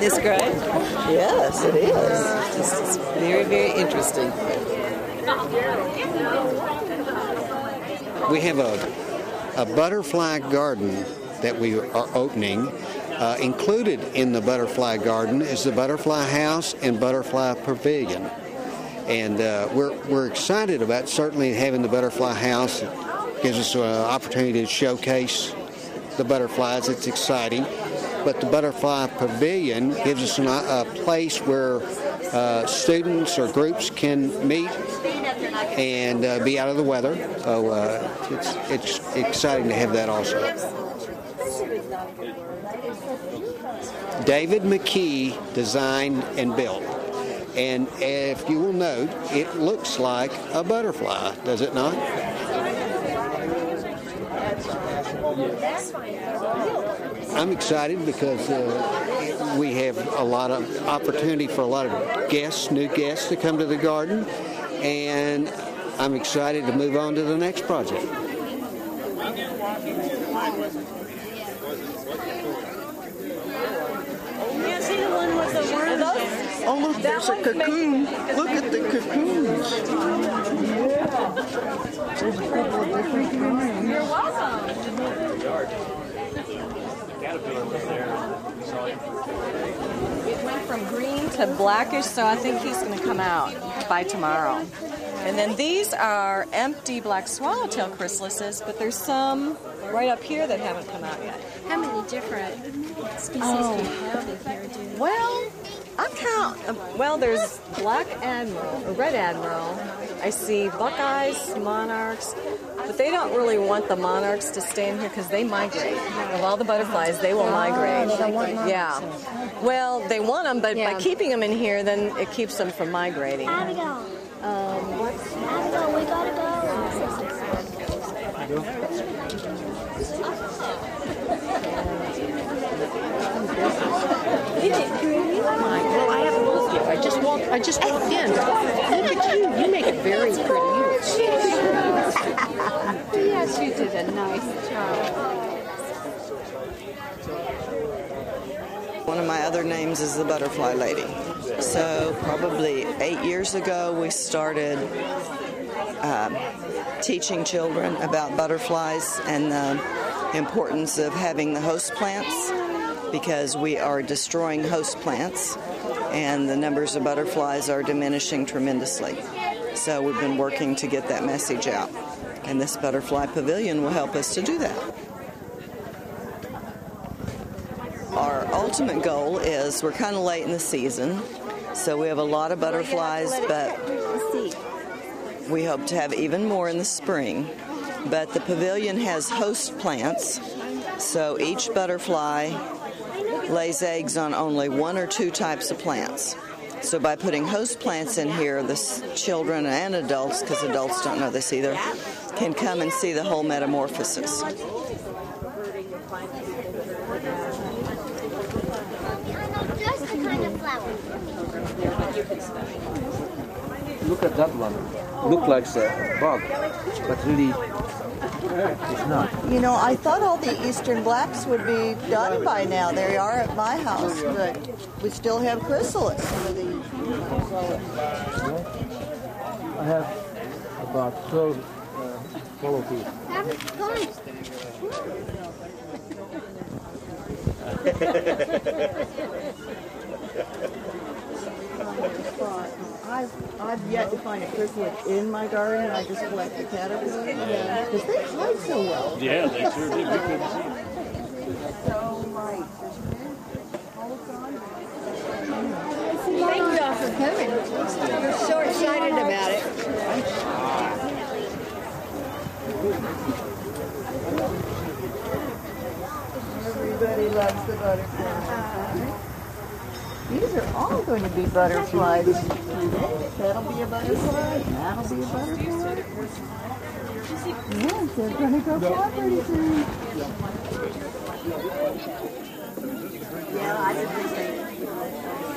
this great? Yes, it is. It's very, very interesting. We have a butterfly garden that we are opening. Included in the butterfly garden is the butterfly house and butterfly pavilion. And we're excited about certainly having the butterfly house. It gives us an opportunity to showcase the butterflies. It's exciting. But the butterfly pavilion gives us a place where students or groups can meet and be out of the weather. So it's exciting to have that also. David McKee designed and built. And if you will note, it looks like a butterfly, does it not? I'm excited because we have a lot of opportunity for a lot of guests, new guests to come to the garden. And I'm excited to move on to the next project. Oh, look, there's a cocoon. Look at the cocoons. You're welcome. It went from green to blackish, so I think he's going to come out by tomorrow. And then these are empty black swallowtail chrysalises, but there's some right up here that haven't come out yet. How many different species do you have in here? Well, I count. Well, there's black admiral, or red admiral. I see buckeyes, monarchs, but they don't really want the monarchs to stay in here because they migrate. Of all the butterflies, they will migrate. Yeah. Well, they want them, but by keeping them in here, then it keeps them from migrating. Abigail. Abigail, we gotta go. Well, I haven't looked yet. I just walked in. Look at you. You make it very pretty. Yes, you did a nice job. One of my other names is the Butterfly Lady. So probably 8 years ago, we started teaching children about butterflies and the importance of having the host plants, because we are destroying host plants and the numbers of butterflies are diminishing tremendously. So we've been working to get that message out, and this butterfly pavilion will help us to do that. Our ultimate goal is, we're kind of late in the season, so we have a lot of butterflies, but we hope to have even more in the spring. But the pavilion has host plants, so each butterfly lays eggs on only one or two types of plants. So by putting host plants in here, the children and adults, because adults don't know this either, can come and see the whole metamorphosis. Look at that one. Look like a bug, but really it's not. You know, I thought all the eastern blacks would be done by now. They are at my house, but we still have chrysalis. I have about 12 follow teeth. I've yet to find a chrysalis in my garden. I just collect the caterpillars. Because they hide so well. Yeah, they sure did. We couldn't see them. So light. Thank you all for coming. We're so excited about it. Everybody loves the butterflies. These are all going to be butterflies. That'll be a butterfly. That'll be a butterfly. Yes, they're going to go fly pretty soon. Yeah, I did the same.